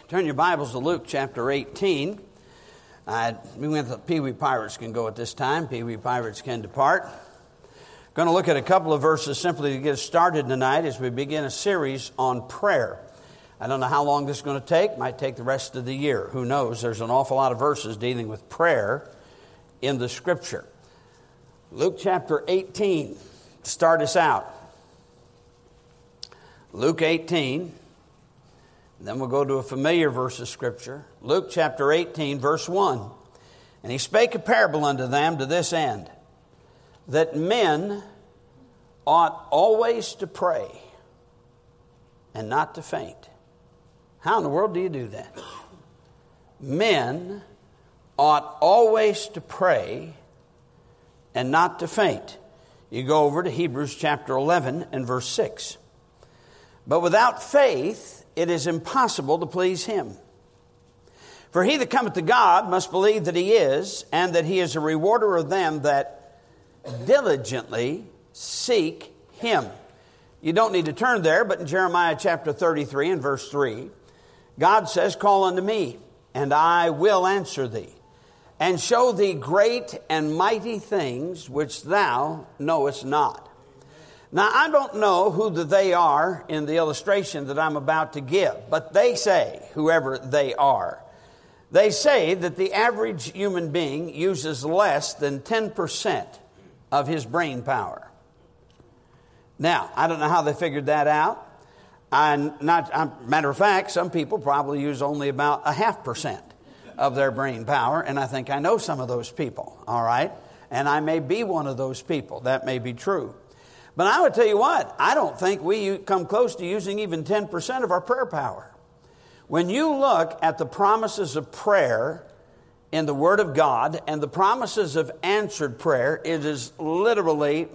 Turn your Bibles to Luke chapter 18. We went to Pee Wee Pirates can go at this time. Pee Wee Pirates can depart. Going to look at a couple of verses simply to get us started tonight as we begin a series on prayer. I don't know how long this is going to take. Might take the rest of the year. Who knows? There's an awful lot of verses dealing with prayer in the Scripture. Luke chapter 18 to start us out. Luke 18. Then we'll go to a familiar verse of Scripture. Luke chapter 18, verse 1. And he spake a parable unto them to this end, that men ought always to pray and not to faint. How in the world do you do that? Men ought always to pray and not to faint. You go over to Hebrews chapter 11 and verse 6. But without faith it is impossible to please him. For he that cometh to God must believe that he is, and that he is a rewarder of them that diligently seek him. You don't need to turn there, but in Jeremiah chapter 33 and verse 3, God says, Call unto me, and I will answer thee, and show thee great and mighty things which thou knowest not. Now, I don't know who the they are in the illustration that I'm about to give, but they say, whoever they are, they say that the average human being uses less than 10% of his brain power. Now, I don't know how they figured that out. Matter of fact, some people probably use only about 0.5% of their brain power, and I think I know some of those people, all right? And I may be one of those people. That may be true. But I would tell you what, I don't think we come close to using even 10% of our prayer power. When you look at the promises of prayer in the Word of God and the promises of answered prayer, it is literally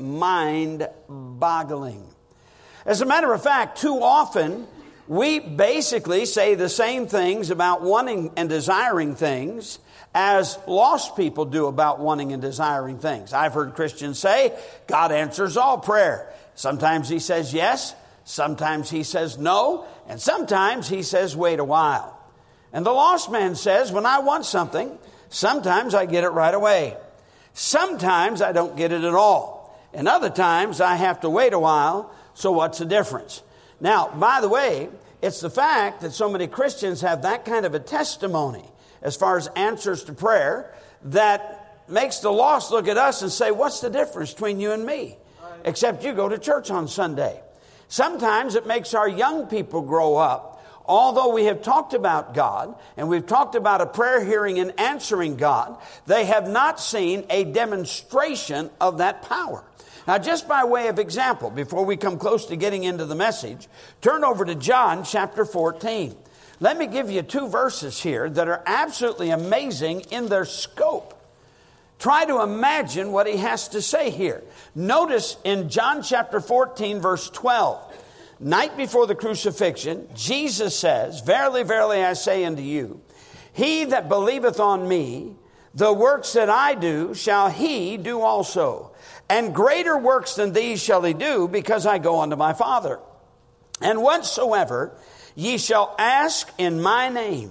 mind-boggling. As a matter of fact, too often we basically say the same things about wanting and desiring things as lost people do about wanting and desiring things. I've heard Christians say, God answers all prayer. Sometimes he says yes, sometimes he says no, and sometimes he says wait a while. And the lost man says, when I want something, sometimes I get it right away. Sometimes I don't get it at all. And other times I have to wait a while, so what's the difference? Now, by the way, it's the fact that so many Christians have that kind of a testimony as far as answers to prayer, that makes the lost look at us and say, what's the difference between you and me? Except you go to church on Sunday. Sometimes it makes our young people grow up. Although we have talked about God, and we've talked about a prayer hearing and answering God, they have not seen a demonstration of that power. Now, just by way of example, before we come close to getting into the message, turn over to John chapter 14. Let me give you two verses here that are absolutely amazing in their scope. Try to imagine what he has to say here. Notice in John chapter 14, verse 12, night before the crucifixion, Jesus says, Verily, verily, I say unto you, he that believeth on me, the works that I do, shall he do also. And greater works than these shall he do, because I go unto my Father. And whatsoever ye shall ask in my name,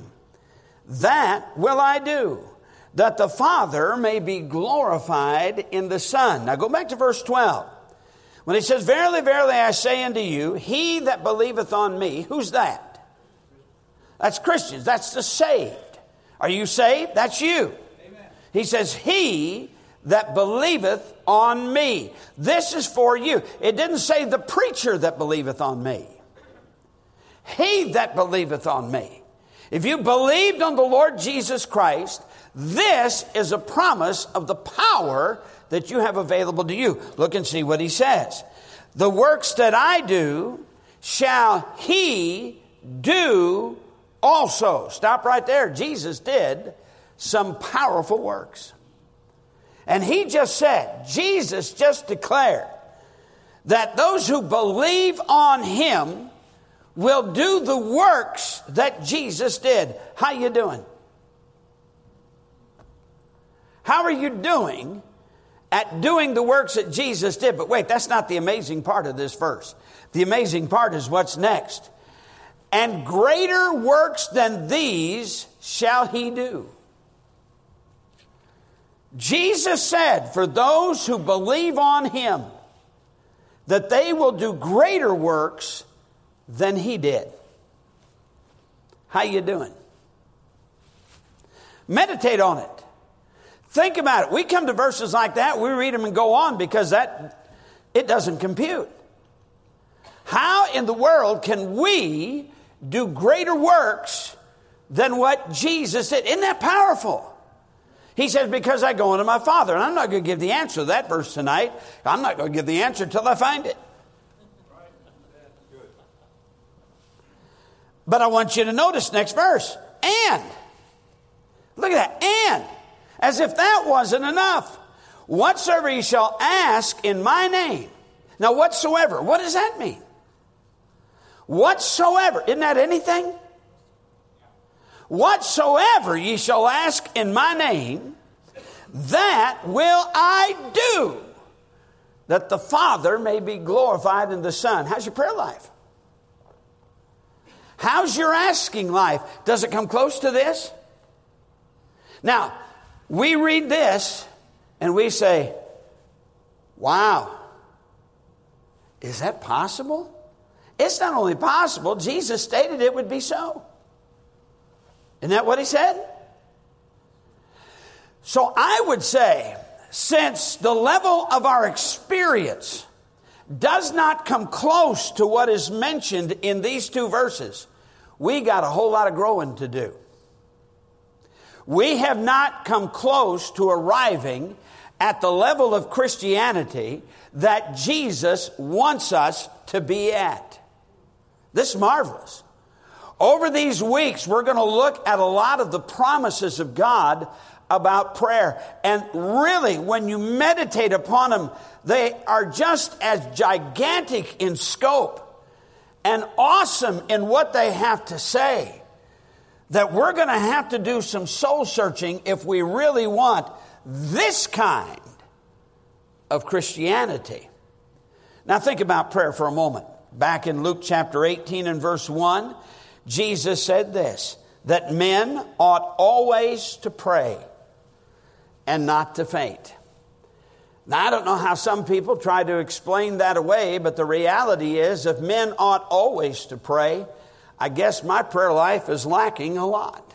that will I do, that the Father may be glorified in the Son. Now go back to verse 12. When he says, Verily, verily, I say unto you, he that believeth on me, who's that? That's Christians. That's the saved. Are you saved? That's you. Amen. He says, he that believeth on me. This is for you. It didn't say the preacher that believeth on me. He that believeth on me. If you believed on the Lord Jesus Christ, this is a promise of the power that you have available to you. Look and see what he says. The works that I do shall he do also. Stop right there. Jesus did some powerful works. And he just said, Jesus just declared that those who believe on him will do the works that Jesus did. How you doing? How are you doing at doing the works that Jesus did? But wait, that's not the amazing part of this verse. The amazing part is what's next. and greater works than these shall he do. Jesus said for those who believe on him that they will do greater works than he did. How you doing? Meditate on it. Think about it. We come to verses like that, we read them and go on because it doesn't compute. How in the world can we do greater works than what Jesus did? Isn't that powerful? He says, because I go unto my Father. And I'm not going to give the answer to that verse tonight. I'm not going to give the answer until I find it. But I want you to notice next verse. And. Look at that. And. As if that wasn't enough. Whatsoever ye shall ask in my name. Now whatsoever. What does that mean? Whatsoever. Isn't that anything? Whatsoever ye shall ask in my name, that will I do, that the Father may be glorified in the Son. How's your prayer life? How's your asking life? Does it come close to this? Now, we read this and we say, wow, is that possible? It's not only possible, Jesus stated it would be so. Isn't that what he said? So I would say, since the level of our experience does not come close to what is mentioned in these two verses, we got a whole lot of growing to do. We have not come close to arriving at the level of Christianity that Jesus wants us to be at. This is marvelous. Over these weeks, we're going to look at a lot of the promises of God about prayer. And really, when you meditate upon them, they are just as gigantic in scope and awesome in what they have to say that we're going to have to do some soul searching if we really want this kind of Christianity. Now think about prayer for a moment. Back in Luke chapter 18 and verse 1, Jesus said this, that men ought always to pray and not to faint. Now, I don't know how some people try to explain that away, but the reality is if men ought always to pray, I guess my prayer life is lacking a lot.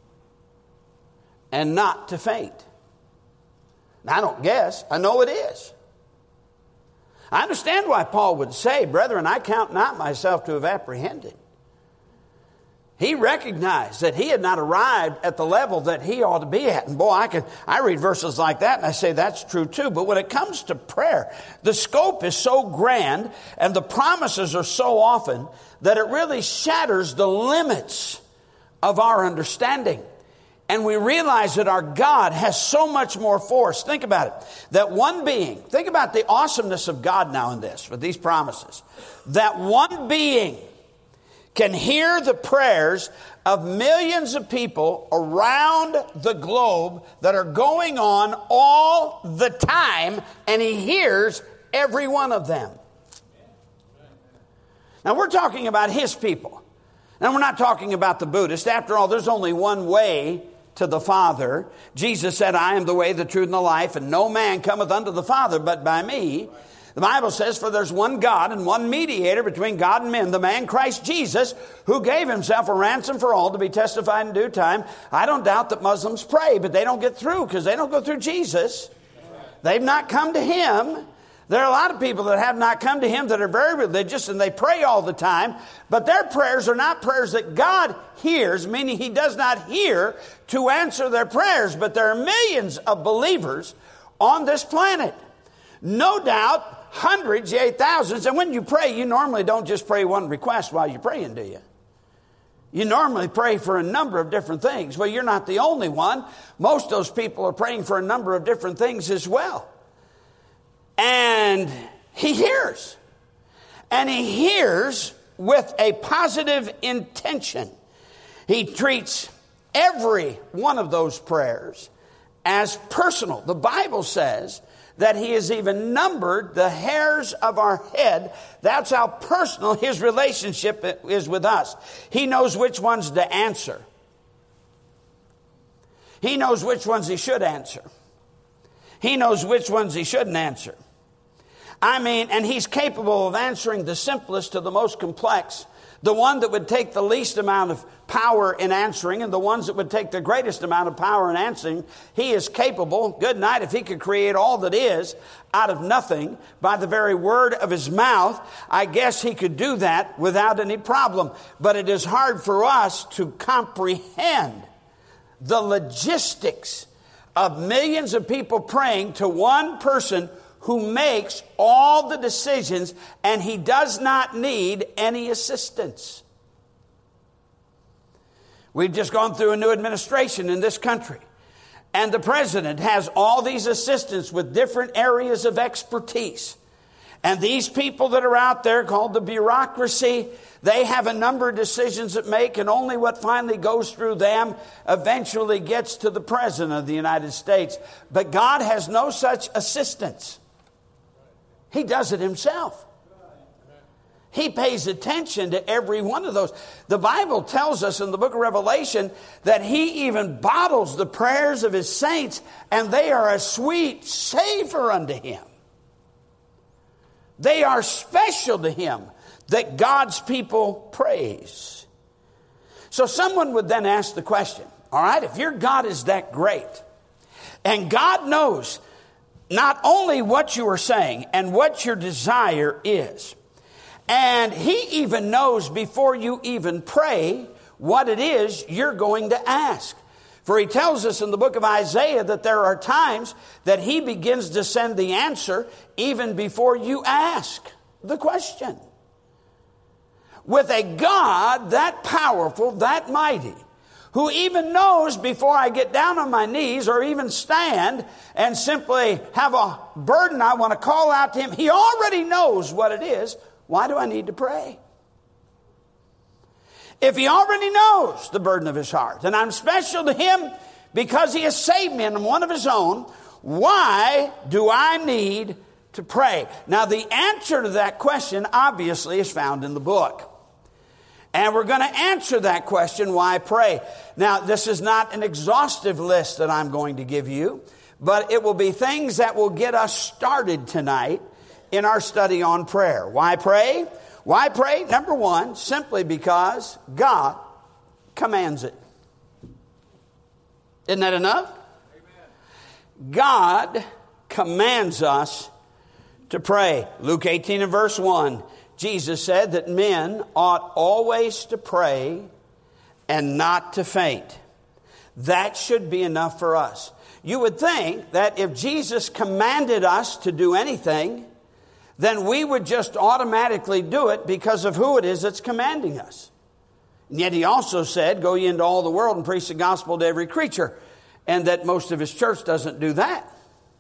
And not to faint. Now, I don't guess. I know it is. I understand why Paul would say, brethren, I count not myself to have apprehended. He recognized that he had not arrived at the level that he ought to be at. And boy, I read verses like that and I say that's true too. But when it comes to prayer, the scope is so grand and the promises are so often that it really shatters the limits of our understanding. And we realize that our God has so much more force. Think about it. That one being, think about the awesomeness of God now in this, with these promises. That one being can hear the prayers of millions of people around the globe that are going on all the time, and he hears every one of them. Now, we're talking about his people. Now, we're not talking about the Buddhists. After all, there's only one way to the Father. Jesus said, I am the way, the truth, and the life, and no man cometh unto the Father but by me. The Bible says, for there's one God and one mediator between God and men, the man Christ Jesus, who gave himself a ransom for all to be testified in due time. I don't doubt that Muslims pray, but they don't get through because they don't go through Jesus. They've not come to him. There are a lot of people that have not come to him that are very religious and they pray all the time, but their prayers are not prayers that God hears, meaning he does not hear to answer their prayers, but there are millions of believers on this planet. No doubt, hundreds, yea, thousands. And when you pray, you normally don't just pray one request while you're praying, do you? You normally pray for a number of different things. Well, you're not the only one. Most of those people are praying for a number of different things as well. And he hears. And he hears with a positive intention. He treats every one of those prayers as personal. The Bible says that he has even numbered the hairs of our head. That's how personal his relationship is with us. He knows which ones to answer. He knows which ones he should answer. He knows which ones he shouldn't answer. And he's capable of answering the simplest to the most complex. The one that would take the least amount of power in answering and the ones that would take the greatest amount of power in answering. He is capable, good night, if he could create all that is out of nothing by the very word of his mouth, I guess he could do that without any problem. But it is hard for us to comprehend the logistics of millions of people praying to one person who makes all the decisions, and he does not need any assistance. We've just gone through a new administration in this country, and the president has all these assistants with different areas of expertise. And these people that are out there called the bureaucracy, they have a number of decisions that make, and only what finally goes through them eventually gets to the president of the United States. But God has no such assistance. He does it himself. He pays attention to every one of those. The Bible tells us in the book of Revelation that he even bottles the prayers of his saints, and they are a sweet savor unto him. They are special to him that God's people praise. So someone would then ask the question, all right, if your God is that great, and God knows not only what you are saying and what your desire is, and he even knows before you even pray what it is you're going to ask. For he tells us in the book of Isaiah that there are times that he begins to send the answer even before you ask the question. With a God that powerful, that mighty, who even knows before I get down on my knees or even stand and simply have a burden I want to call out to him, he already knows what it is. Why do I need to pray? If he already knows the burden of his heart, and I'm special to him because he has saved me and I'm one of his own, why do I need to pray? Now, the answer to that question obviously is found in the book. And we're going to answer that question, why pray? Now, this is not an exhaustive list that I'm going to give you, but it will be things that will get us started tonight in our study on prayer. Why pray? Why pray? Number one, simply because God commands it. Isn't that enough? Amen. God commands us to pray. Luke 18 and verse 1. Jesus said that men ought always to pray and not to faint. That should be enough for us. You would think that if Jesus commanded us to do anything, then we would just automatically do it because of who it is that's commanding us. And yet he also said, go ye into all the world and preach the gospel to every creature. And that most of his church doesn't do that.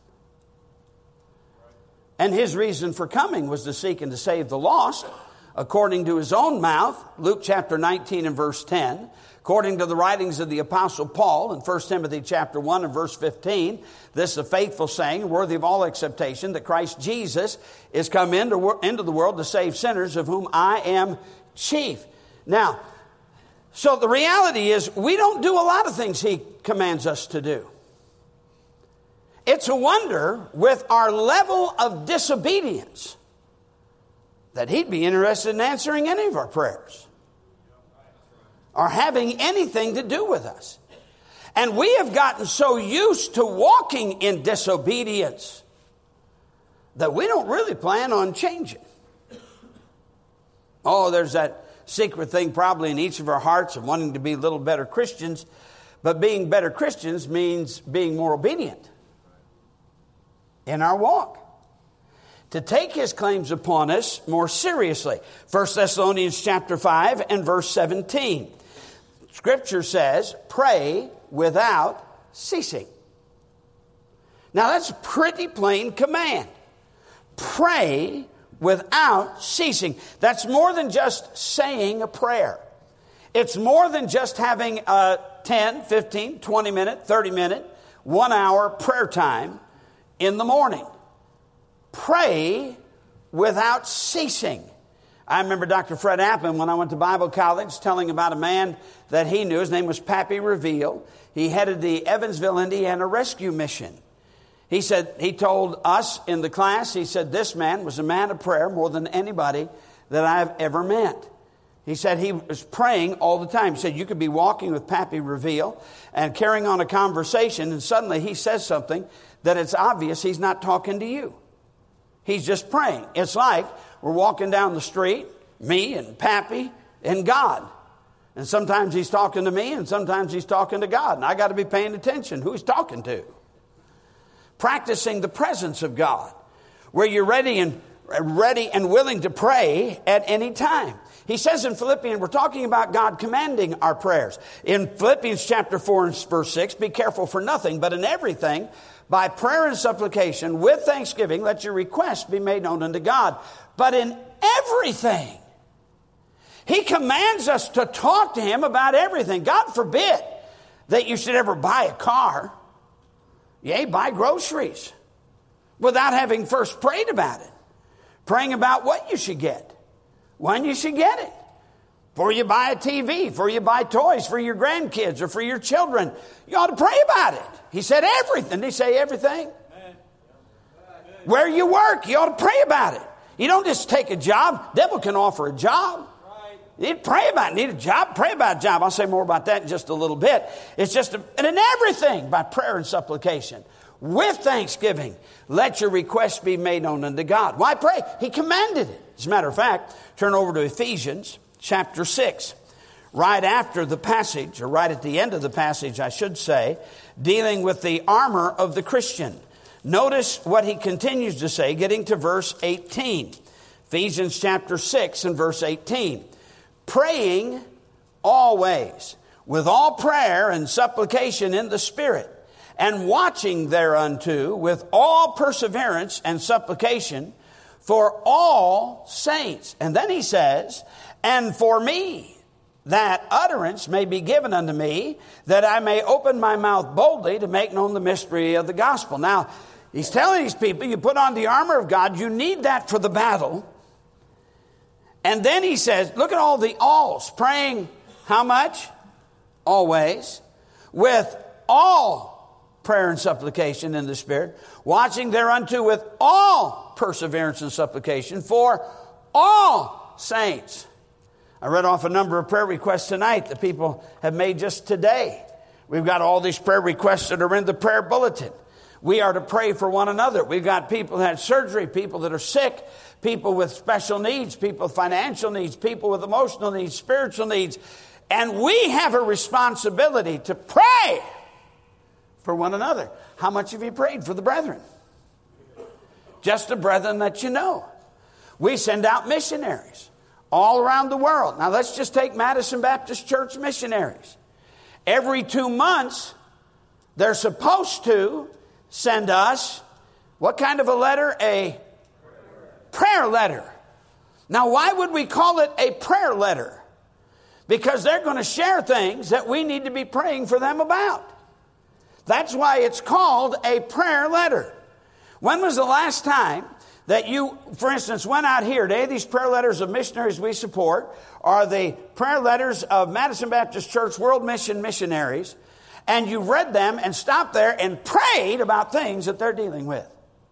And his reason for coming was to seek and to save the lost, according to his own mouth, Luke chapter 19 and verse 10, according to the writings of the Apostle Paul in 1 Timothy chapter 1 and verse 15, this is a faithful saying, worthy of all acceptation, that Christ Jesus is come into the world to save sinners, of whom I am chief. Now, so the reality is we don't do a lot of things he commands us to do. It's a wonder with our level of disobedience that he'd be interested in answering any of our prayers or having anything to do with us. And we have gotten so used to walking in disobedience that we don't really plan on changing. Oh, there's that secret thing probably in each of our hearts of wanting to be a little better Christians. But being better Christians means being more obedient in our walk, to take his claims upon us more seriously. 1 Thessalonians chapter 5 and verse 17. Scripture says, pray without ceasing. Now that's a pretty plain command. Pray without ceasing. That's more than just saying a prayer. It's more than just having a 10, 15, 20 minute, 30 minute, 1 hour prayer time in the morning. pray without ceasing. I remember Dr. Fred Appin, when I went to Bible college, telling about a man that he knew. His name was Pappy Reveal. He headed the Evansville, Indiana Rescue Mission. He said, he told us in the class, he said, this man was a man of prayer more than anybody that I've ever met. He said he was praying all the time. He said you could be walking with Pappy Reveal and carrying on a conversation, and suddenly he says something that it's obvious he's not talking to you. He's just praying. It's like we're walking down the street, me and Pappy and God. And sometimes he's talking to me and sometimes he's talking to God. And I got to be paying attention who he's talking to. Practicing the presence of God, where you're ready and willing to pray at any time. He says in Philippians, we're talking about God commanding our prayers. In Philippians chapter 4 and verse 6, be careful for nothing, but in everything, by prayer and supplication, with thanksgiving, let your requests be made known unto God. But in everything, he commands us to talk to him about everything. God forbid that you should ever buy a car, yea, buy groceries, without having first prayed about it. Praying about what you should get, when you should get it. Before you buy a TV, before you buy toys for your grandkids or for your children, you ought to pray about it. He said everything. Did he say everything? Where you work, you ought to pray about it. You don't just take a job. The devil can offer a job. You need to pray about it. Need a job? Pray about a job. I'll say more about that in just a little bit. It's just, and in everything, by prayer and supplication, with thanksgiving, let your requests be made known unto God. Why pray? He commanded it. As a matter of fact, turn over to Ephesians chapter 6. Right after the passage, or right at the end of the passage, I should say, dealing with the armor of the Christian. Notice what he continues to say, getting to verse 18. Ephesians chapter 6 and verse 18. Praying always, with all prayer and supplication in the Spirit, and watching thereunto with all perseverance and supplication for all saints. And then he says, and for me, that utterance may be given unto me, that I may open my mouth boldly to make known the mystery of the gospel. Now, he's telling these people, you put on the armor of God, you need that for the battle. And then he says, look at all the alls, praying how much? Always. With all prayer and supplication in the Spirit, watching thereunto with all perseverance and supplication for all saints. I read off a number of prayer requests tonight that people have made just today. We've got all these prayer requests that are in the prayer bulletin. We are to pray for one another. We've got people that had surgery, people that are sick, people with special needs, people with financial needs, people with emotional needs, spiritual needs. And we have a responsibility to pray for one another. How much have you prayed for the brethren? Just the brethren that you know. We send out missionaries all around the world. Now let's just take Madison Baptist Church missionaries. Every 2 months, they're supposed to send us, what kind of a letter? A prayer letter. Now why would we call it a prayer letter? Because they're going to share things that we need to be praying for them about. That's why it's called a prayer letter. When was the last time that you, for instance, went out here? Today, these prayer letters of missionaries we support are the prayer letters of Madison Baptist Church World Mission missionaries, and you read them and stopped there and prayed about things that they're dealing with.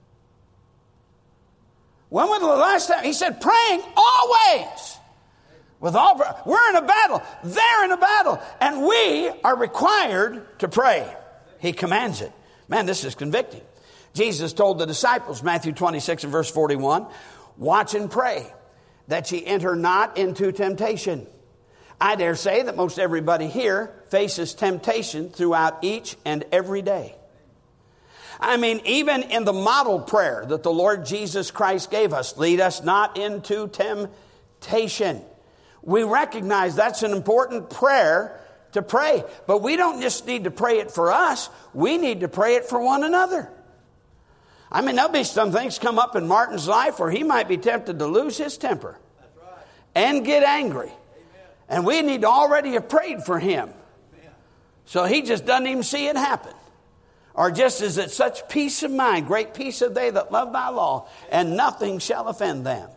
When was the last time? He said, praying always. With all, we're in a battle. They're in a battle. And we are required to pray. He commands it. Man, this is convicting. Jesus told the disciples, Matthew 26 and verse 41, watch and pray that ye enter not into temptation. I dare say that most everybody here faces temptation throughout each and every day. I mean, even in the model prayer that the Lord Jesus Christ gave us, lead us not into temptation. We recognize that's an important prayer to pray. But we don't just need to pray it for us. We need to pray it for one another. I mean, there'll be some things come up in Martin's life where he might be tempted to lose his temper. That's right. And get angry. Amen. And we need to already have prayed for him. Amen. So he just doesn't even see it happen. Or just as it's such peace of mind, great peace of they that love thy law, and nothing shall offend them.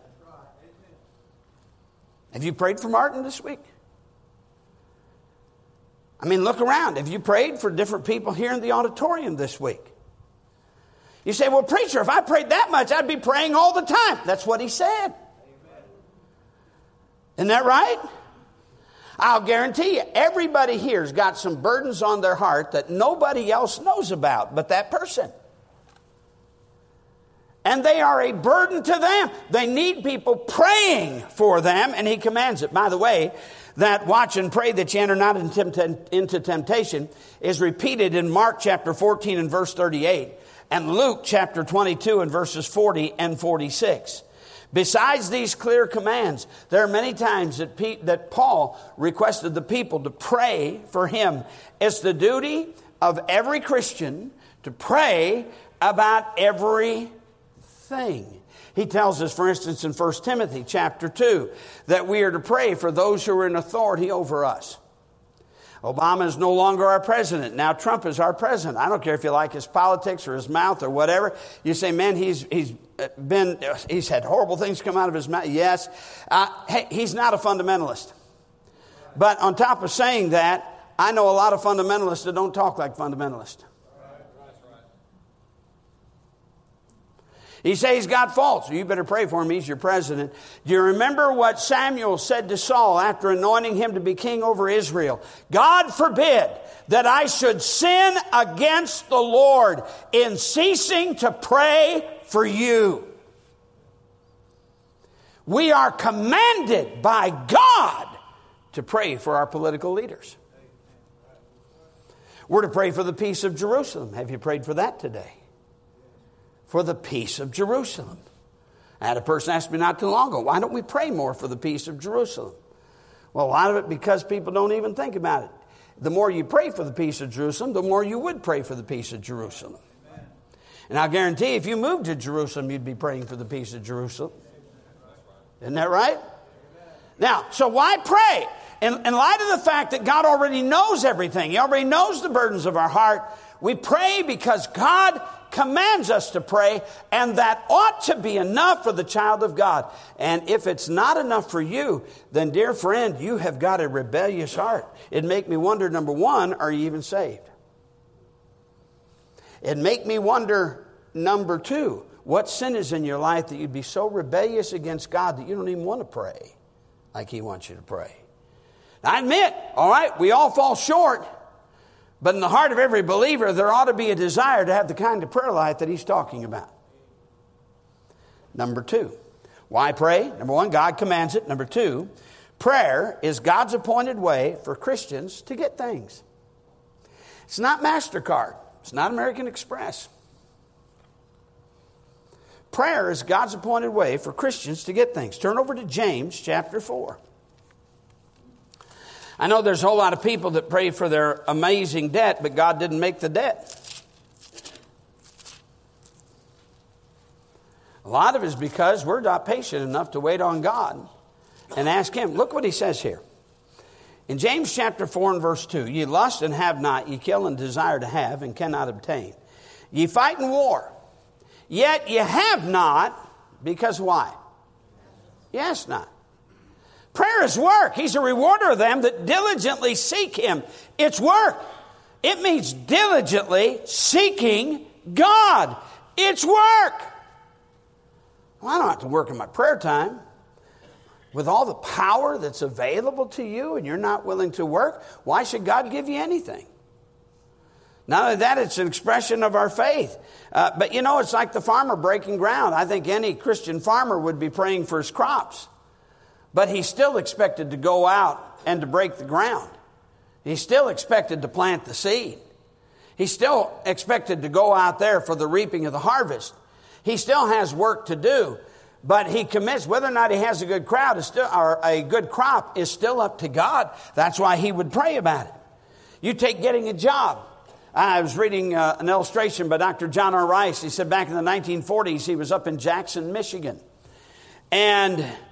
Have you prayed for Martin this week? I mean, look around. Have you prayed for different people here in the auditorium this week? You say, well, preacher, if I prayed that much, I'd be praying all the time. That's what he said. Isn't that right? I'll guarantee you, everybody here's got some burdens on their heart that nobody else knows about but that person. And they are a burden to them. They need people praying for them, and he commands it. By the way, that watch and pray that you enter not into temptation is repeated in Mark chapter 14 and verse 38, and Luke chapter 22 and verses 40 and 46. Besides these clear commands, there are many times that Paul requested the people to pray for him. It's the duty of every Christian to pray about everything. He tells us, for instance, in 1 Timothy chapter 2, that we are to pray for those who are in authority over us. Obama is no longer our president. Now Trump is our president. I don't care if you like his politics or his mouth or whatever. You say, man, he's had horrible things come out of his mouth. Yes. Hey, he's not a fundamentalist. But on top of saying that, I know a lot of fundamentalists that don't talk like fundamentalists. He says he's got faults. So you better pray for him. He's your president. Do you remember what Samuel said to Saul after anointing him to be king over Israel? God forbid that I should sin against the Lord in ceasing to pray for you. We are commanded by God to pray for our political leaders. We're to pray for the peace of Jerusalem. Have you prayed for that today? For the peace of Jerusalem. I had a person ask me not too long ago, why don't we pray more for the peace of Jerusalem? Well, a lot of it because people don't even think about it. The more you pray for the peace of Jerusalem, the more you would pray for the peace of Jerusalem. Amen. And I'll guarantee if you moved to Jerusalem, you'd be praying for the peace of Jerusalem. Isn't that right? Amen. Now, so why pray? In light of the fact that God already knows everything, He already knows the burdens of our heart, we pray because God commands us to pray, and that ought to be enough for the child of God. And if it's not enough for you, then dear friend, you have got a rebellious heart. It'd make me wonder, number one, are you even saved? It'd make me wonder, number two, what sin is in your life that you'd be so rebellious against God that you don't even want to pray like He wants you to pray. Now, I admit, all right, we all fall short. But in the heart of every believer, there ought to be a desire to have the kind of prayer life that he's talking about. Number two, why pray? Number one, God commands it. Number two, prayer is God's appointed way for Christians to get things. It's not MasterCard. It's not American Express. Prayer is God's appointed way for Christians to get things. Turn over to James chapter 4. I know there's a whole lot of people that pray for their amazing debt, but God didn't make the debt. A lot of it is because we're not patient enough to wait on God and ask Him. Look what He says here. In James chapter 4 and verse 2, ye lust and have not, ye kill and desire to have and cannot obtain. Ye fight in war, yet ye have not, because why? Ye ask not. Prayer is work. He's a rewarder of them that diligently seek Him. It's work. It means diligently seeking God. It's work. Well, I don't have to work in my prayer time. With all the power that's available to you and you're not willing to work, why should God give you anything? Not only that, it's an expression of our faith. But you know, it's like the farmer breaking ground. I think any Christian farmer would be praying for his crops. But he's still expected to go out and to break the ground. He's still expected to plant the seed. He's still expected to go out there for the reaping of the harvest. He still has work to do. But he commits, whether or not he has a good crop is still up to God. That's why he would pray about it. You take getting a job. I was reading an illustration by Dr. John R. Rice. He said back in the 1940s, he was up in Jackson, Michigan. And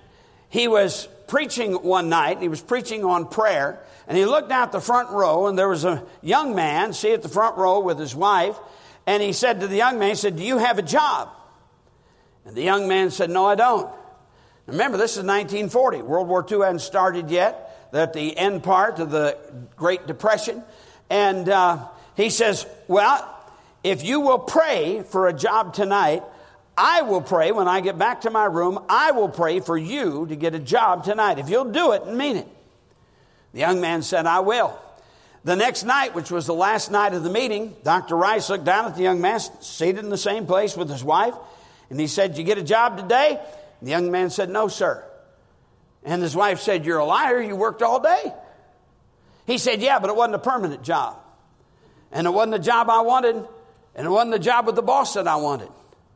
He was preaching one night, and he was preaching on prayer, and he looked out the front row, and there was a young man, at the front row with his wife, and he said to the young man, he said, "Do you have a job?" And the young man said, "No, I don't." Remember, this is 1940. World War II hadn't started yet. They're at the end part of the Great Depression. And he says, "Well, if you will pray for a job tonight, I will pray when I get back to my room. I will pray for you to get a job tonight. If you'll do it and mean it." The young man said, "I will." The next night, which was the last night of the meeting, Dr. Rice looked down at the young man, seated in the same place with his wife, and he said, "Did you get a job today?" The young man said, "No, sir." And his wife said, "You're a liar. You worked all day." He said, "Yeah, but it wasn't a permanent job. And it wasn't the job I wanted. And it wasn't the job with the boss that I wanted."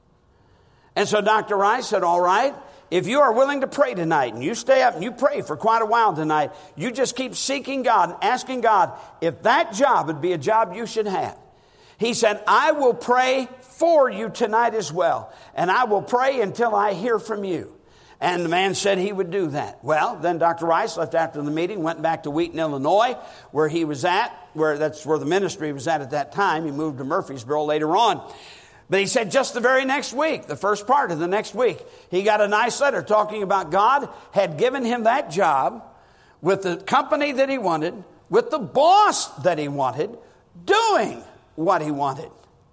And so Dr. Rice said, "All right, if you are willing to pray tonight, and you stay up and you pray for quite a while tonight, you just keep seeking God and asking God if that job would be a job you should have." He said, "I will pray for you tonight as well. And I will pray until I hear from you." And the man said he would do that. Well, then Dr. Rice left after the meeting, went back to Wheaton, Illinois, where he was at, that's where the ministry was at that time. He moved to Murfreesboro later on. But he said just the very next week, the first part of the next week, he got a nice letter talking about God had given him that job with the company that he wanted, with the boss that he wanted, doing what he wanted.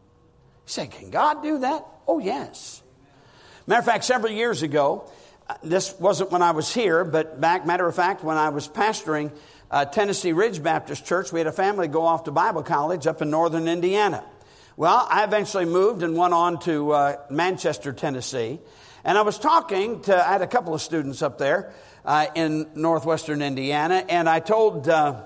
He said, "Can God do that?" Oh, yes. Matter of fact, several years ago, this wasn't when I was here, but matter of fact, when I was pastoring Tennessee Ridge Baptist Church, we had a family go off to Bible college up in northern Indiana. Well, I eventually moved and went on to Manchester, Tennessee. And I was talking I had a couple of students up there in northwestern Indiana. And I called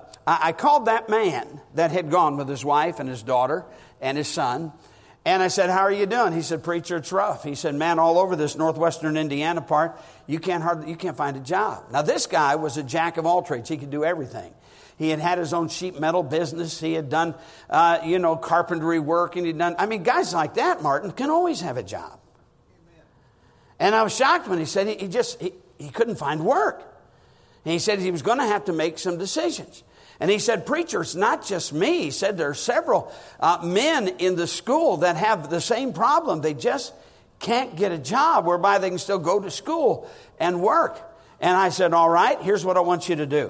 that man that had gone with his wife and his daughter and his son. And I said, "How are you doing?" He said, "Preacher, it's rough." He said, "Man, all over this northwestern Indiana part, you can't find a job." Now, this guy was a jack of all trades. He could do everything. He had his own sheet metal business. He had done, carpentry work. And guys like that, Martin, can always have a job. Amen. And I was shocked when he said he couldn't find work. And he said he was going to have to make some decisions. And he said, "Preacher, it's not just me." He said there are several men in the school that have the same problem. They just can't get a job whereby they can still go to school and work. And I said, "All right, here's what I want you to do.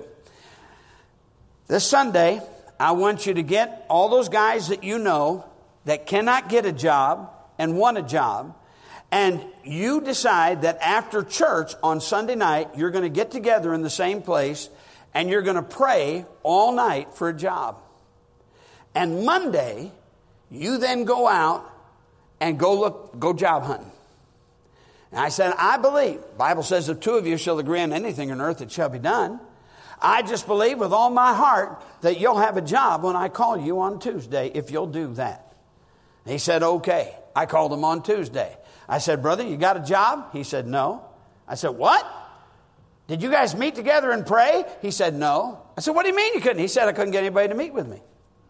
This Sunday, I want you to get all those guys that you know that cannot get a job and want a job, and you decide that after church on Sunday night, you're going to get together in the same place, and you're going to pray all night for a job. And Monday, you then go out and go job hunting." And I said, "I believe, the Bible says if two of you shall agree on anything on earth, it shall be done. I just believe with all my heart that you'll have a job when I call you on Tuesday if you'll do that." And he said, "Okay." I called him on Tuesday. I said, "Brother, you got a job?" He said, "No." I said, "What? Did you guys meet together and pray?" He said, "No." I said, "What do you mean you couldn't?" He said, "I couldn't get anybody to meet with me."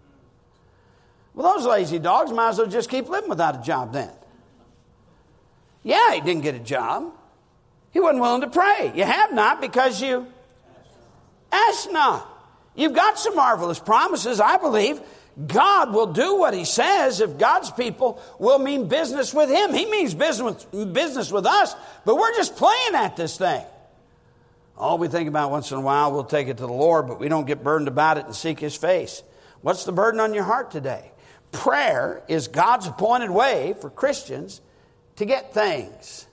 Well, those lazy dogs might as well just keep living without a job then. Yeah, he didn't get a job. He wasn't willing to pray. You have not because you ask not. You've got some marvelous promises. I believe God will do what he says if God's people will mean business with him. He means business with us, but we're just playing at this thing. All we think about once in a while, we'll take it to the Lord, but we don't get burdened about it and seek his face. What's the burden on your heart today? Prayer is God's appointed way for Christians to get things.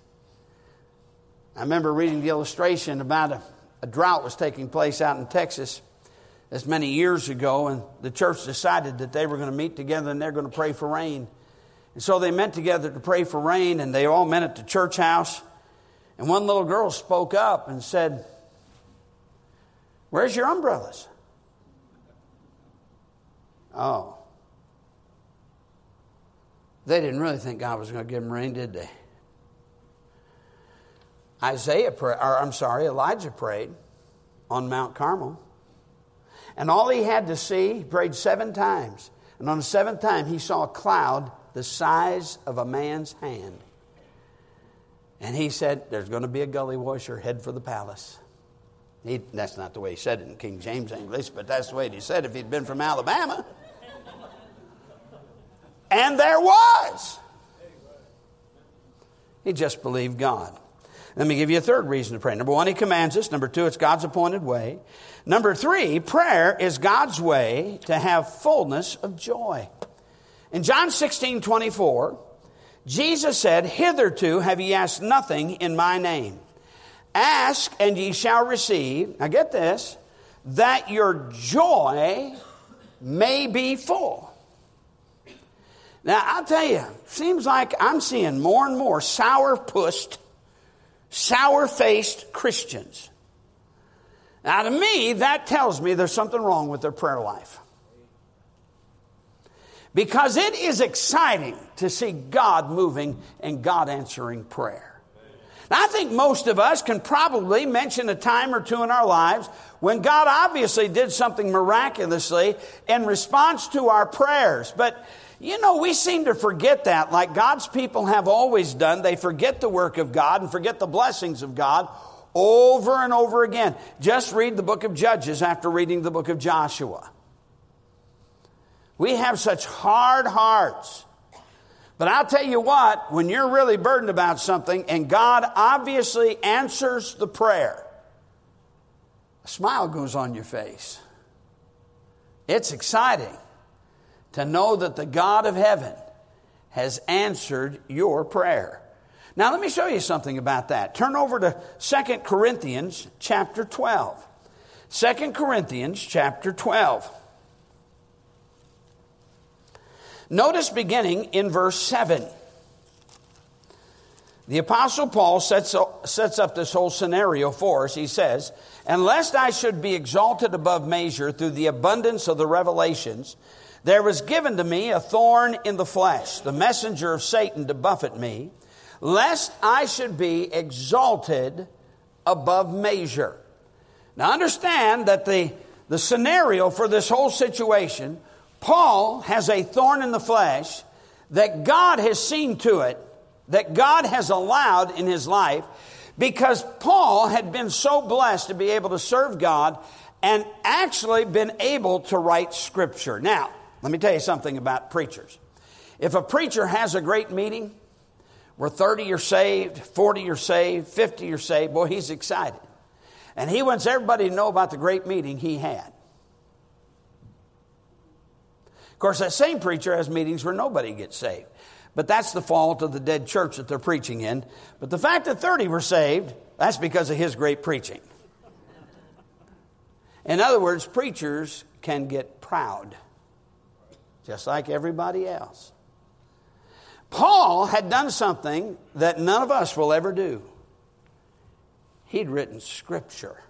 I remember reading the illustration about a drought was taking place out in Texas as many years ago, and the church decided that they were going to meet together and they're going to pray for rain. And so they met together to pray for rain, and they all met at the church house. And one little girl spoke up and said, "Where's your umbrellas?" Oh. They didn't really think God was going to give them rain, did they? Elijah prayed on Mount Carmel. And all he had to see, he prayed 7 times. And on the 7th time, he saw a cloud the size of a man's hand. And he said, there's going to be a gully washer, head for the palace. That's not the way he said it in King James English, but that's the way he said it if he'd been from Alabama. And there was. He just believed God. Let me give you a third reason to pray. Number one, he commands us. Number two, it's God's appointed way. Number three, prayer is God's way to have fullness of joy. In John 16:24, Jesus said, hitherto have ye asked nothing in my name. Ask and ye shall receive. Now get this, that your joy may be full. Now I'll tell you, seems like I'm seeing more and more sour-pussed, sour-faced Christians. Now to me, that tells me there's something wrong with their prayer life. Because it is exciting to see God moving and God answering prayer. Now, I think most of us can probably mention a time or two in our lives when God obviously did something miraculously in response to our prayers. But, you know, we seem to forget that, like God's people have always done. They forget the work of God and forget the blessings of God over and over again. Just read the book of Judges after reading the book of Joshua. We have such hard hearts. But I'll tell you what, when you're really burdened about something and God obviously answers the prayer, a smile goes on your face. It's exciting to know that the God of heaven has answered your prayer. Now let me show you something about that. Turn over to 2 Corinthians chapter 12. 2 Corinthians chapter 12. Notice beginning in verse 7. The Apostle Paul sets up this whole scenario for us. He says, and lest I should be exalted above measure through the abundance of the revelations, there was given to me a thorn in the flesh, the messenger of Satan to buffet me, lest I should be exalted above measure. Now understand that the scenario for this whole situation, Paul has a thorn in the flesh that God has seen to it, that God has allowed in his life, because Paul had been so blessed to be able to serve God and actually been able to write Scripture. Now, let me tell you something about preachers. If a preacher has a great meeting where 30 are saved, 40 are saved, 50 are saved, boy, he's excited. And he wants everybody to know about the great meeting he had. Of course, that same preacher has meetings where nobody gets saved. But that's the fault of the dead church that they're preaching in. But the fact that 30 were saved, that's because of his great preaching. In other words, preachers can get proud, just like everybody else. Paul had done something that none of us will ever do. He'd written Scripture.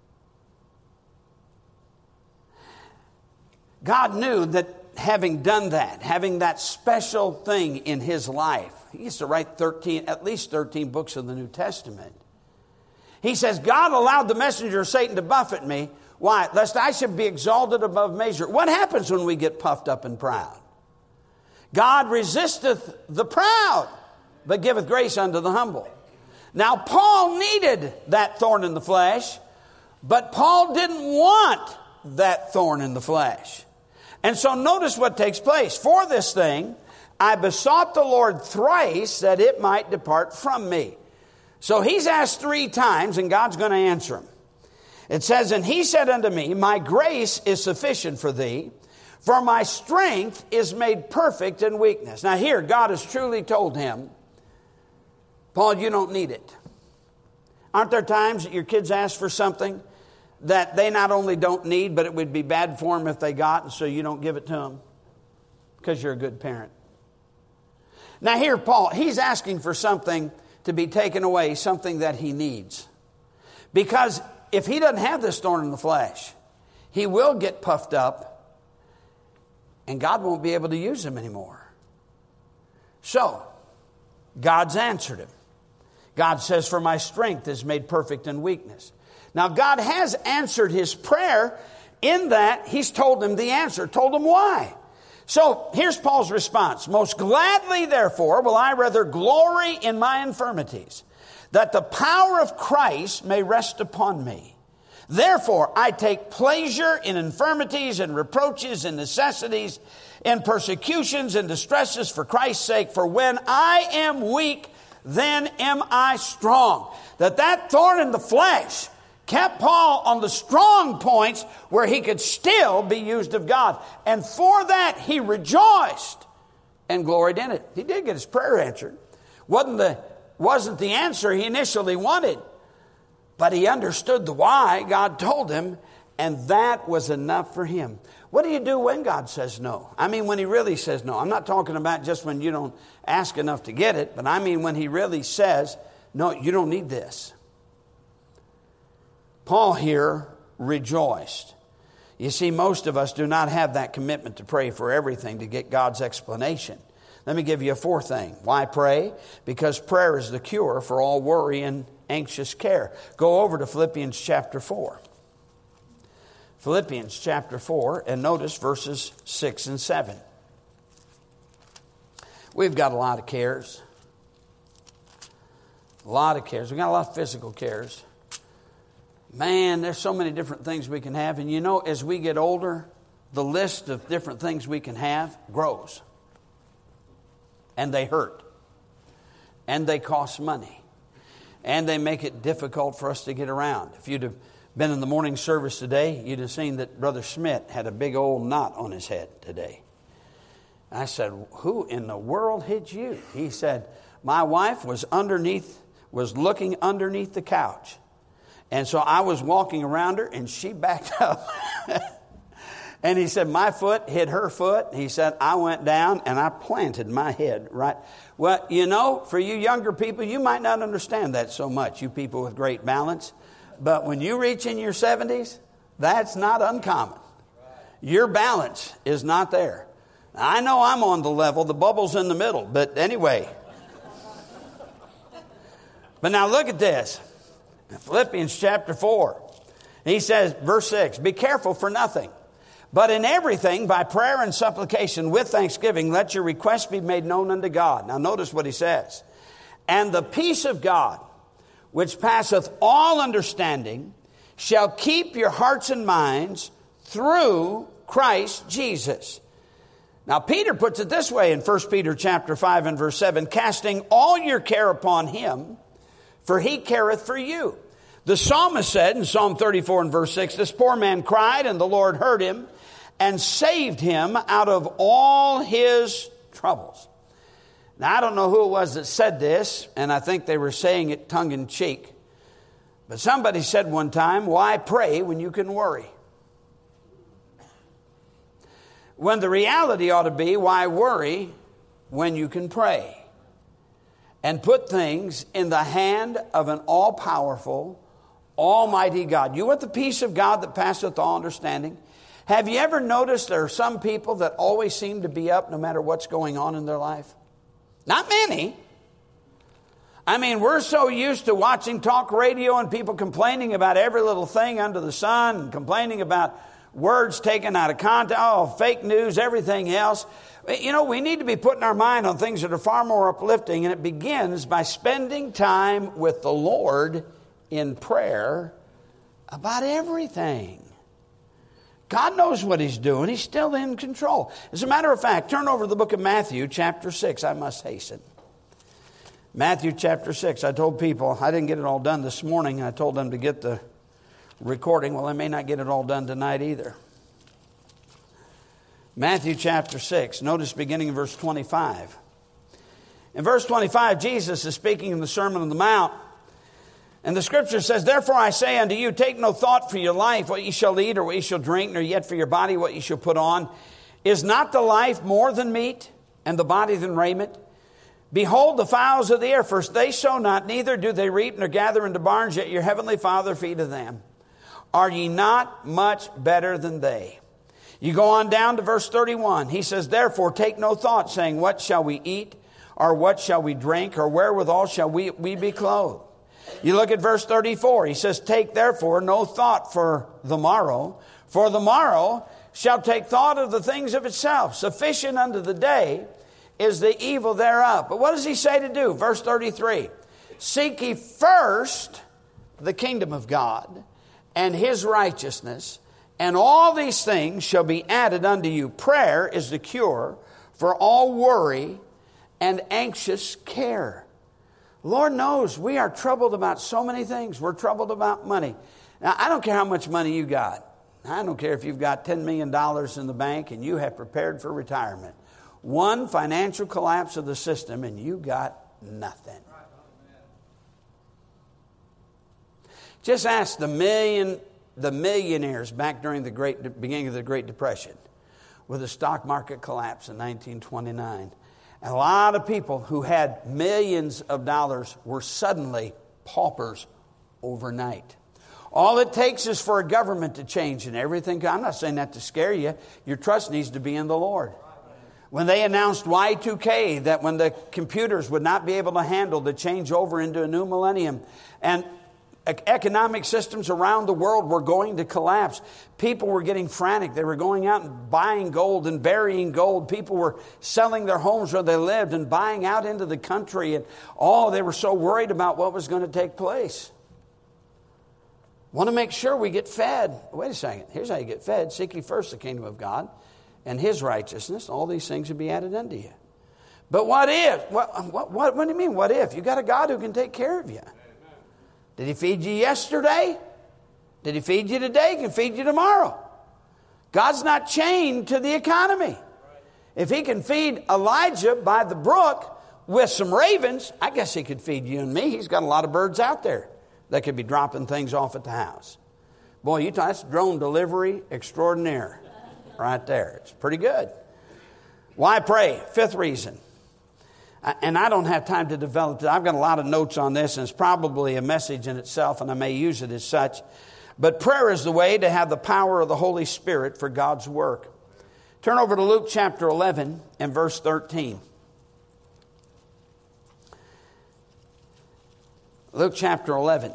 God knew that having done that, having that special thing in his life, he used to write at least 13 books of the New Testament. He says, God allowed the messenger of Satan to buffet me. Why? Lest I should be exalted above measure. What happens when we get puffed up and proud? God resisteth the proud, but giveth grace unto the humble. Now, Paul needed that thorn in the flesh, but Paul didn't want that thorn in the flesh. And so notice what takes place. For this thing, I besought the Lord thrice that it might depart from me. So he's asked 3 times, and God's going to answer him. It says, and he said unto me, my grace is sufficient for thee, for my strength is made perfect in weakness. Now here, God has truly told him, Paul, you don't need it. Aren't there times that your kids ask for something that they not only don't need, but it would be bad for them if they got, and so you don't give it to them because you're a good parent? Now here, Paul, he's asking for something to be taken away, something that he needs. Because if he doesn't have this thorn in the flesh, he will get puffed up, and God won't be able to use him anymore. So, God's answered him. God says, for my strength is made perfect in weakness. Now, God has answered his prayer in that he's told him the answer, told him why. So, here's Paul's response. Most gladly, therefore, will I rather glory in my infirmities, that the power of Christ may rest upon me. Therefore, I take pleasure in infirmities and reproaches and necessities, in persecutions and distresses for Christ's sake. For when I am weak, then am I strong. That thorn in the flesh kept Paul on the strong points where he could still be used of God. And for that, he rejoiced and gloried in it. He did get his prayer answered. Wasn't the answer he initially wanted, but he understood the why God told him, and that was enough for him. What do you do when God says no? I mean, when he really says no. I'm not talking about just when you don't ask enough to get it, but I mean when he really says, no, you don't need this. Paul here rejoiced. You see, most of us do not have that commitment to pray for everything to get God's explanation. Let me give you a fourth thing. Why pray? Because prayer is the cure for all worry and anxious care. Go over to Philippians chapter 4. Philippians chapter 4, and notice verses 6 and 7. We've got a lot of cares. A lot of cares. We've got a lot of physical cares. Man, there's so many different things we can have. And you know, as we get older, the list of different things we can have grows. And they hurt. And they cost money. And they make it difficult for us to get around. If you'd have been in the morning service today, you'd have seen that Brother Schmidt had a big old knot on his head today. I said, who in the world hit you? He said, my wife was looking underneath the couch. And so I was walking around her and she backed up. And he said, my foot hit her foot. He said, I went down and I planted my head right. Well, you know, for you younger people, you might not understand that so much, you people with great balance. But when you reach in your 70s, that's not uncommon. Your balance is not there. I know I'm on the level, the bubble's in the middle, but anyway. But now look at this. Philippians chapter 4. He says, verse 6, be careful for nothing, but in everything by prayer and supplication with thanksgiving, let your requests be made known unto God. Now notice what he says. And the peace of God, which passeth all understanding, shall keep your hearts and minds through Christ Jesus. Now Peter puts it this way in 1 Peter chapter 5 and verse 7, casting all your care upon him, for he careth for you. The psalmist said in Psalm 34 and verse 6, this poor man cried, and the Lord heard him and saved him out of all his troubles. Now, I don't know who it was that said this, and I think they were saying it tongue-in-cheek. But somebody said one time, why pray when you can worry? When the reality ought to be, why worry when you can pray? And put things in the hand of an all-powerful, almighty God. You want the peace of God that passeth all understanding? Have you ever noticed there are some people that always seem to be up no matter what's going on in their life? Not many. I mean, we're so used to watching talk radio and people complaining about every little thing under the sun and complaining about words taken out of context, fake news, everything else. You know, we need to be putting our mind on things that are far more uplifting, and it begins by spending time with the Lord in prayer about everything. God knows what he's doing. He's still in control. As a matter of fact, turn over to the book of Matthew, chapter 6. I must hasten. Matthew, chapter 6. I told people, I didn't get it all done this morning. I told them to get the recording. Well, I may not get it all done tonight either. Matthew, chapter 6. Notice beginning in verse 25. In verse 25, Jesus is speaking in the Sermon on the Mount. And the scripture says, therefore I say unto you, take no thought for your life, what ye shall eat or what ye shall drink, nor yet for your body what ye shall put on. Is not the life more than meat, and the body than raiment? Behold the fowls of the air, for they sow not, neither do they reap nor gather into barns, yet your heavenly Father feedeth them. Are ye not much better than they? You go on down to verse 31. He says, therefore take no thought, saying, what shall we eat, or what shall we drink, or wherewithal shall we be clothed? You look at verse 34. He says, take therefore no thought for the morrow shall take thought of the things of itself. Sufficient unto the day is the evil thereof. But what does he say to do? Verse 33. Seek ye first the kingdom of God and his righteousness, and all these things shall be added unto you. Prayer is the cure for all worry and anxious care. Lord knows we are troubled about so many things. We're troubled about money. Now, I don't care how much money you got. I don't care if you've got $10 million in the bank and you have prepared for retirement. One financial collapse of the system and you got nothing. Just ask the millionaires back during the beginning of the Great Depression with the stock market collapse in 1929. And a lot of people who had millions of dollars were suddenly paupers overnight. All it takes is for a government to change and everything. I'm not saying that to scare you. Your trust needs to be in the Lord. When they announced Y2K, that when the computers would not be able to handle the change over into a new millennium, and economic systems around the world were going to collapse. People were getting frantic. They were going out and buying gold and burying gold. People were selling their homes where they lived and buying out into the country. And they were so worried about what was going to take place. Want to make sure we get fed. Wait a second. Here's how you get fed. Seek ye first the kingdom of God and his righteousness. All these things will be added unto you. But what if? What do you mean, what if? You got a God who can take care of you. Did he feed you yesterday? Did he feed you today? He can feed you tomorrow. God's not chained to the economy. If he can feed Elijah by the brook with some ravens, I guess he could feed you and me. He's got a lot of birds out there that could be dropping things off at the house. Boy, that's drone delivery extraordinaire right there. It's pretty good. Why pray? Fifth reason. And I don't have time to develop it. I've got a lot of notes on this, and it's probably a message in itself, and I may use it as such. But prayer is the way to have the power of the Holy Spirit for God's work. Turn over to Luke chapter 11 and verse 13. Luke chapter 11.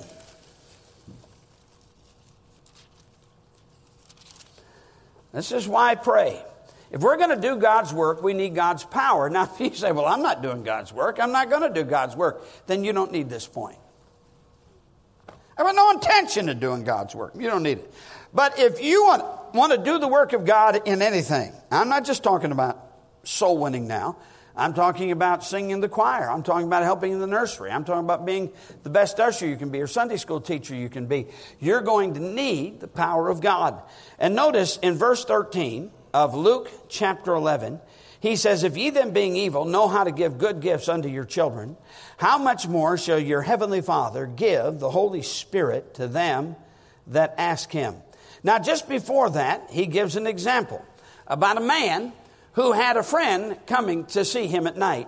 This is why I pray. If we're going to do God's work, we need God's power. Now, if you say, well, I'm not doing God's work, I'm not going to do God's work, then you don't need this point. I have no intention of doing God's work. You don't need it. But if you want to do the work of God in anything, I'm not just talking about soul winning now. I'm talking about singing in the choir. I'm talking about helping in the nursery. I'm talking about being the best usher you can be or Sunday school teacher you can be. You're going to need the power of God. And notice in verse 13 of Luke chapter 11, he says, if ye then being evil know how to give good gifts unto your children, how much more shall your heavenly Father give the Holy Spirit to them that ask him? Now, just before that, he gives an example about a man who had a friend coming to see him at night.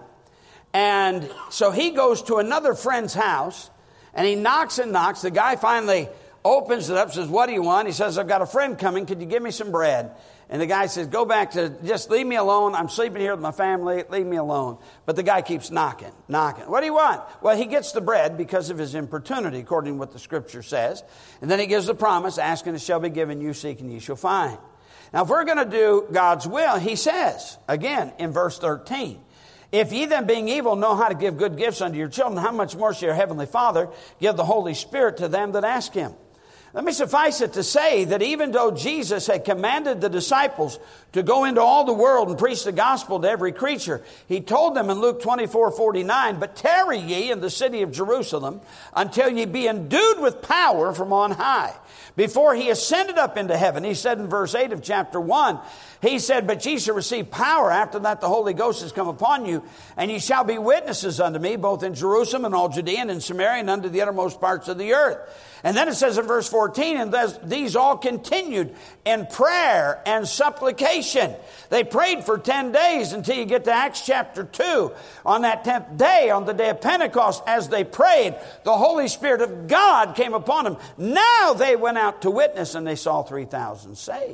And so he goes to another friend's house, and he knocks and knocks. The guy finally opens it up, says, what do you want? He says, I've got a friend coming. Could you give me some bread? And the guy says, go back to, just leave me alone. I'm sleeping here with my family. Leave me alone. But the guy keeps knocking. What do you want? Well, he gets the bread because of his importunity, according to what the scripture says. And then he gives the promise, ask and it shall be given you, seek and ye shall find. Now, if we're going to do God's will, he says, again, in verse 13, if ye then being evil know how to give good gifts unto your children, how much more shall your heavenly Father give the Holy Spirit to them that ask him? Let me suffice it to say that even though Jesus had commanded the disciples to go into all the world and preach the gospel to every creature, he told them in Luke 24:49, but tarry ye in the city of Jerusalem until ye be endued with power from on high. Before he ascended up into heaven, he said in verse 8 of chapter 1, he said, but ye shall receive power. After that the Holy Ghost has come upon you, and ye shall be witnesses unto me, both in Jerusalem and all Judea and in Samaria and unto the uttermost parts of the earth. And then it says in verse 14, and these all continued in prayer and supplication. They prayed for 10 days until you get to Acts chapter 2. On that 10th day, on the day of Pentecost, as they prayed, the Holy Spirit of God came upon them. Now they went out to witness, and they saw 3,000 saved.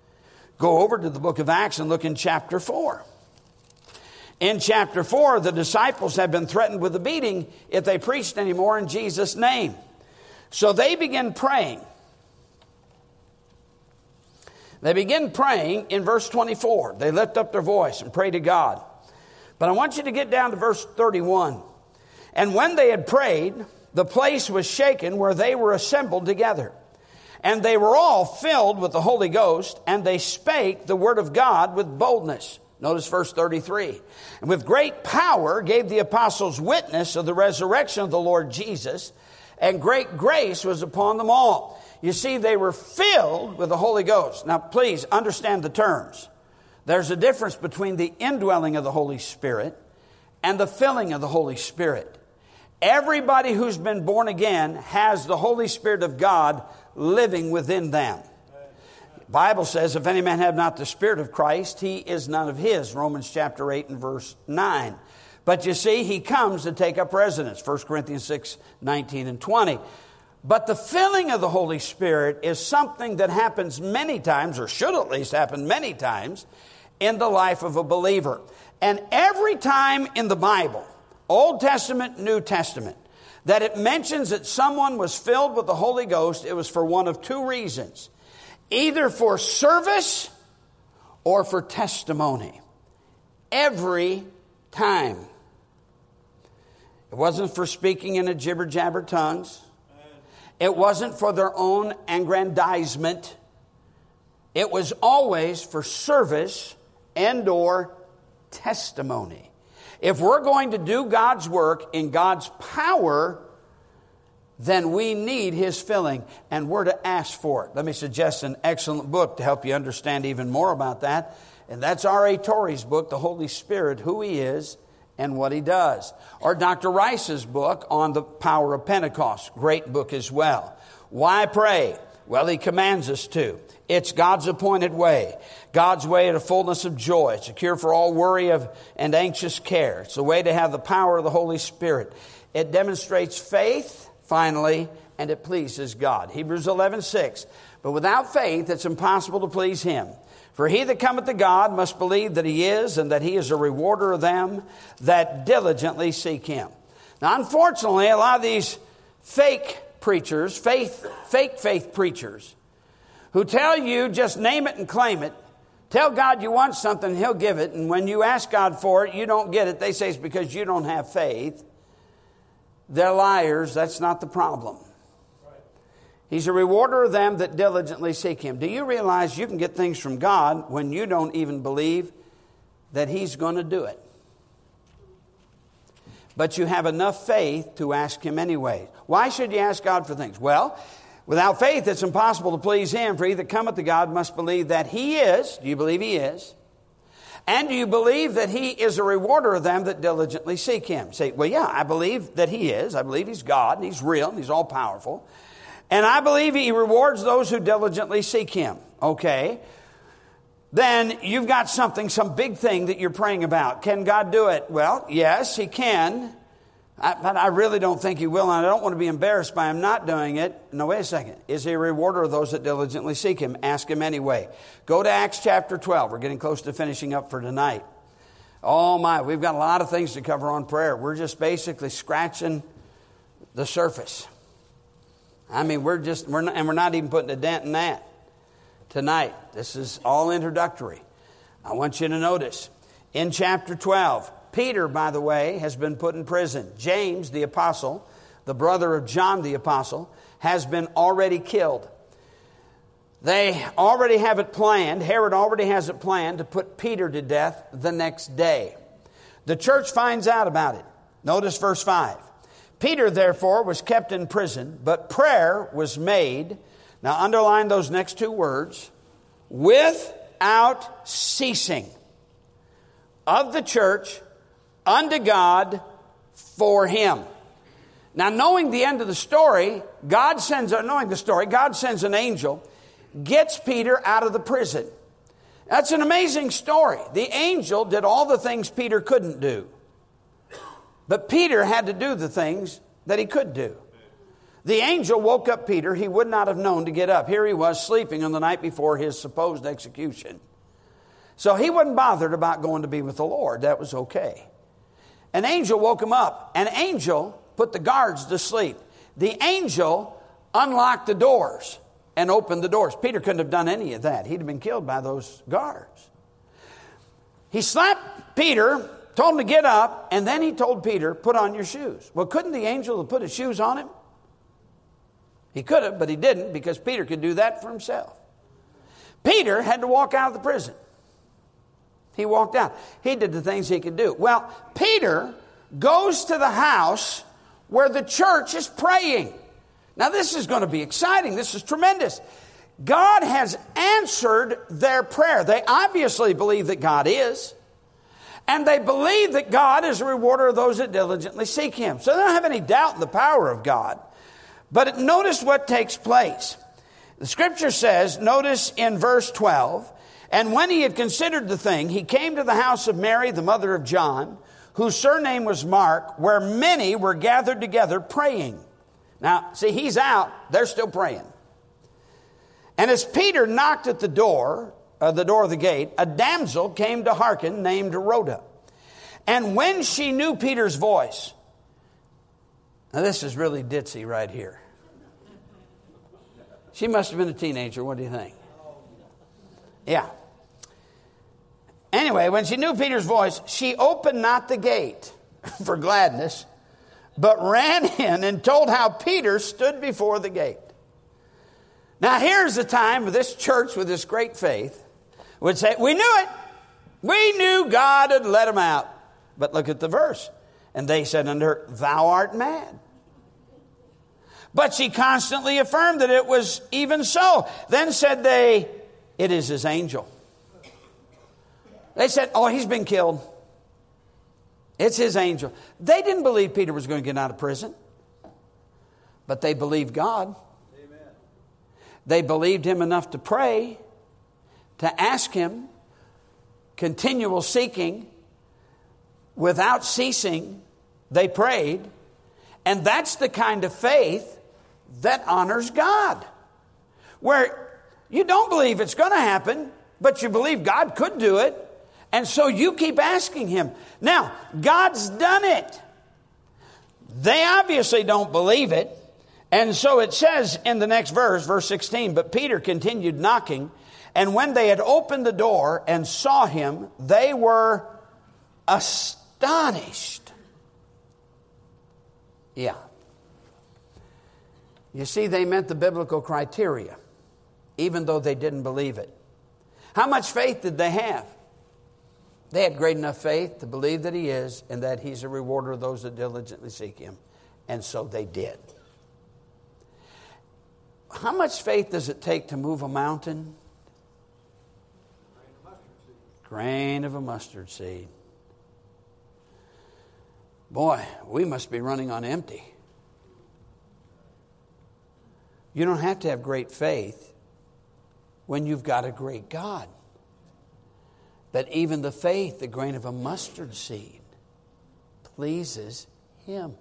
Go over to the book of Acts and look in chapter 4. In chapter 4, the disciples had been threatened with a beating if they preached anymore in Jesus' name. So they begin praying. They begin praying in verse 24. They lift up their voice and pray to God. But I want you to get down to verse 31. And when they had prayed, the place was shaken where they were assembled together. And they were all filled with the Holy Ghost, and they spake the word of God with boldness. Notice verse 33. And with great power gave the apostles witness of the resurrection of the Lord Jesus, and great grace was upon them all. You see, they were filled with the Holy Ghost. Now, please understand the terms. There's a difference between the indwelling of the Holy Spirit and the filling of the Holy Spirit. Everybody who's been born again has the Holy Spirit of God living within them. The Bible says, if any man have not the Spirit of Christ, he is none of his. Romans chapter 8 and verse 9. But you see, he comes to take up residence. 1 Corinthians 6, 19 and 20. But the filling of the Holy Spirit is something that happens many times, or should at least happen many times, in the life of a believer. And every time in the Bible, Old Testament, New Testament, that it mentions that someone was filled with the Holy Ghost, it was for one of two reasons. Either for service or for testimony. Every time. It wasn't for speaking in a jibber-jabber tongues. It wasn't for their own aggrandizement. It was always for service and or testimony. If we're going to do God's work in God's power, then we need His filling, and we're to ask for it. Let me suggest an excellent book to help you understand even more about that, and that's R.A. Torrey's book, The Holy Spirit, Who He Is and What He Does. Or Dr. Rice's book on the power of Pentecost, great book as well. Why pray? Well, he commands us to. It's God's appointed way. God's way to fullness of joy. It's a cure for all worry and anxious care. It's a way to have the power of the Holy Spirit. It demonstrates faith, finally, and it pleases God. Hebrews 11:6. But without faith, it's impossible to please Him. For he that cometh to God must believe that He is, and that He is a rewarder of them that diligently seek Him. Now, unfortunately, a lot of these fake preachers, fake faith preachers, who tell you just name it and claim it, tell God you want something, He'll give it, and when you ask God for it, you don't get it. They say it's because you don't have faith. They're liars. That's not the problem. He's a rewarder of them that diligently seek Him. Do you realize you can get things from God when you don't even believe that He's going to do it? But you have enough faith to ask Him anyway. Why should you ask God for things? Well, without faith, it's impossible to please Him. For he that cometh to God must believe that He is. Do you believe He is? And do you believe that He is a rewarder of them that diligently seek Him? Say, well, yeah, I believe that He is. I believe He's God, and He's real, and He's all-powerful. And I believe He rewards those who diligently seek Him. Okay. Then you've got something, some big thing that you're praying about. Can God do it? Well, yes, He can. But I really don't think He will, and I don't want to be embarrassed by Him not doing it. No, wait a second. Is He a rewarder of those that diligently seek Him? Ask Him anyway. Go to Acts chapter 12. We're getting close to finishing up for tonight. Oh my, we've got a lot of things to cover on prayer. We're just basically scratching the surface. I mean, we're not even putting a dent in that tonight. This is all introductory. I want you to notice in chapter 12, Peter, by the way, has been put in prison. James, the apostle, the brother of John the apostle, has been already killed. They already have it planned. Herod already has it planned to put Peter to death the next day. The church finds out about it. Notice verse 5. Peter, therefore, was kept in prison, but prayer was made. Now, underline those next two words. Without ceasing. Of the church unto God for him. Now, knowing the end of the story, God sends an angel, gets Peter out of the prison. That's an amazing story. The angel did all the things Peter couldn't do. But Peter had to do the things that he could do. The angel woke up Peter. He would not have known to get up. Here he was sleeping on the night before his supposed execution. So he wasn't bothered about going to be with the Lord. That was okay. An angel woke him up. An angel put the guards to sleep. The angel unlocked the doors and opened the doors. Peter couldn't have done any of that. He'd have been killed by those guards. He slapped Peter told him to get up, and then he told Peter, put on your shoes. Well, couldn't the angel have put his shoes on him? He could have, but he didn't, because Peter could do that for himself. Peter had to walk out of the prison. He walked out. He did the things he could do. Well, Peter goes to the house where the church is praying. Now, this is going to be exciting. This is tremendous. God has answered their prayer. They obviously believe that God is. And they believe that God is a rewarder of those that diligently seek Him. So they don't have any doubt in the power of God. But notice what takes place. The Scripture says, notice in verse 12, and when he had considered the thing, he came to the house of Mary, the mother of John, whose surname was Mark, where many were gathered together praying. Now, see, he's out. They're still praying. And as Peter knocked at the door of the gate, a damsel came to hearken named Rhoda. And when she knew Peter's voice, now this is really ditzy right here. She must have been a teenager. What do you think? Yeah. Anyway, when she knew Peter's voice, she opened not the gate for gladness, but ran in and told how Peter stood before the gate. Now, here's the time where this church with this great faith would say, we knew it. We knew God had let him out. But look at the verse. And they said unto her, thou art mad. But she constantly affirmed that it was even so. Then said they, it is his angel. They said, oh, he's been killed. It's his angel. They didn't believe Peter was going to get out of prison. But they believed God. Amen. They believed him enough to pray, to ask him, continual seeking, without ceasing. They prayed. And that's the kind of faith that honors God. Where you don't believe it's going to happen, but you believe God could do it. And so you keep asking him. Now, God's done it. They obviously don't believe it. And so it says in the next verse, verse 16, but Peter continued knocking. And when they had opened the door and saw him, they were astonished. Yeah. You see, they meant the biblical criteria, even though they didn't believe it. How much faith did they have? They had great enough faith to believe that he is and that he's a rewarder of those that diligently seek him. And so they did. How much faith does it take to move a mountain? Grain of a mustard seed. Boy, we must be running on empty. You don't have to have great faith when you've got a great God. But even the faith, the grain of a mustard seed, pleases him.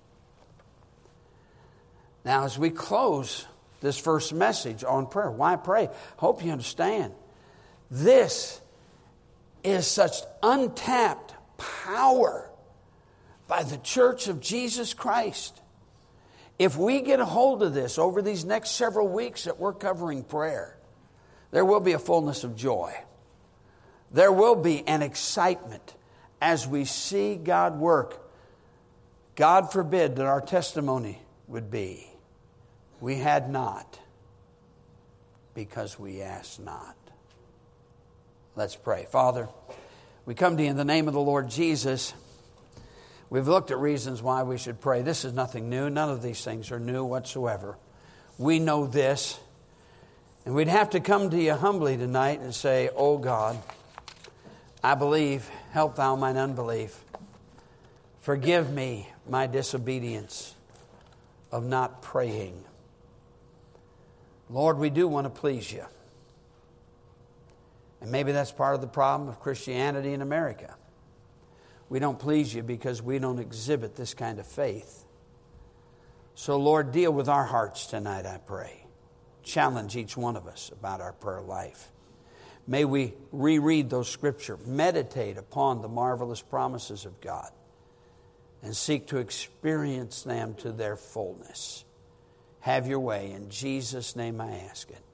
Now, as we close this first message on prayer, why pray? Hope you understand. This is such untapped power by the church of Jesus Christ. If we get a hold of this over these next several weeks that we're covering prayer, there will be a fullness of joy. There will be an excitement as we see God work. God forbid that our testimony would be, we had not because we asked not. Let's pray. Father, we come to you in the name of the Lord Jesus. We've looked at reasons why we should pray. This is nothing new. None of these things are new whatsoever. We know this. And we'd have to come to you humbly tonight and say, oh God, I believe, help thou mine unbelief. Forgive me my disobedience of not praying. Lord, we do want to please you. And maybe that's part of the problem of Christianity in America. We don't please you because we don't exhibit this kind of faith. So, Lord, deal with our hearts tonight, I pray. Challenge each one of us about our prayer life. May we reread those scriptures, meditate upon the marvelous promises of God, and seek to experience them to their fullness. Have your way. In Jesus' name I ask it.